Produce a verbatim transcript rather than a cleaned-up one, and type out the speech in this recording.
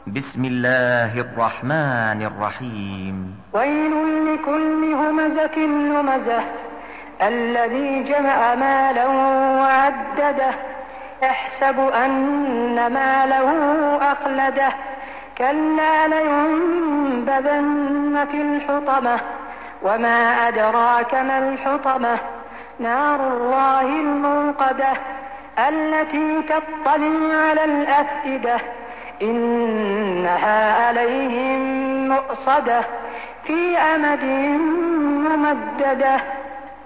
بسم الله الرحمن الرحيم. ويل لكل همزة لمزة الذي جمع مالا وعدده يحسب أن ماله أخلده كلا لينبذن في الحطمة وما أدراك ما الحطمة نار الله الموقدة التي تطلع على الأفئدة إنها عليهم مؤصدة في أمد ممددة.